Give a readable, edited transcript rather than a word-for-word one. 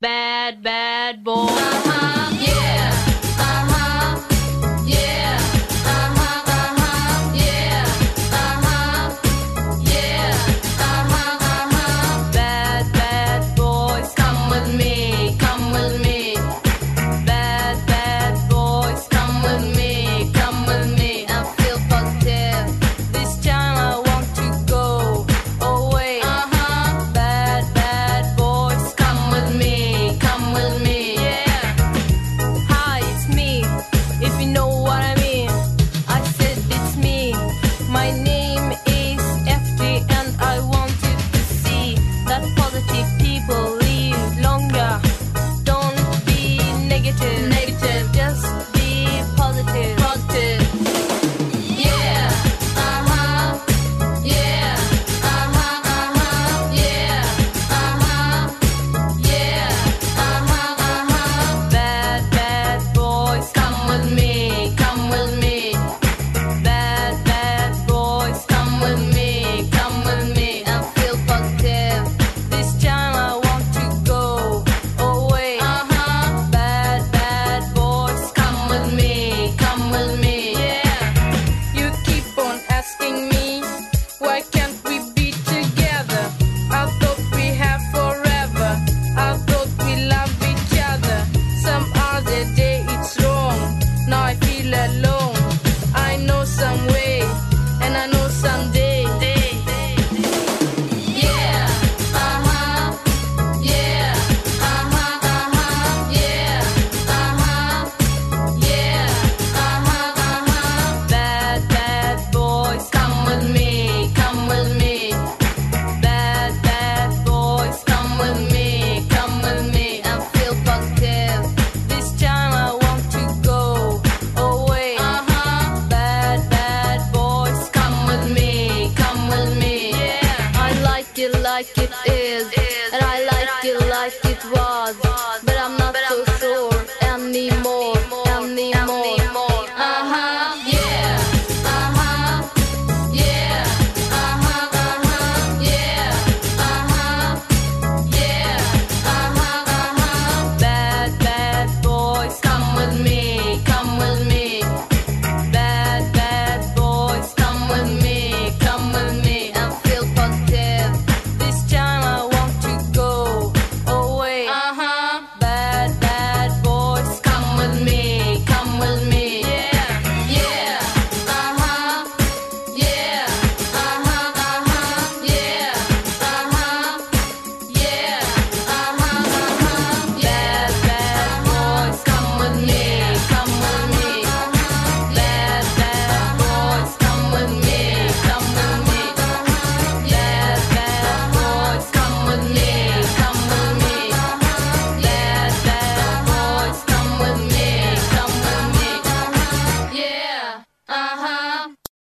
bad, bad boy. Yeah. Yeah. Yeah. Yeah. Bad, bad boys, Come with me. Come with me. bad, bad boys. Come with me. Come with me. I feel positive. This time I want to go away. Bad, bad boys. Come with me. Come with me. Yeah. Hi, it's me. If you know what I mean. I said it's me. My name is FD and I wanted to see that positive people live longer. Don't be negative. Negative. Just be positive. Positive. Yeah. Yeah. Yeah. Yeah. Bad, bad boys. Come with me. Come with me. Bad, bad boys. Come with me. Come with me. I feel positive. This time I want to go away. Bad, bad boys. Come with me. Come with me. Yeah. You keep on asking me, why can't we be together? I thought we have forever. I thought we love each other. Some other day it's wrong. Now I feel alone. I know some way, and I know someday. Yeah. Yeah. Yeah. Yeah. Bad, bad boys. Come with me. Come with me. Bad, bad boys. Come with me. Come with me. I feel positive. This time I want to go away. Bad, bad boys. Come with me. Come with me. Yeah. I like it is, and I like it like it was. But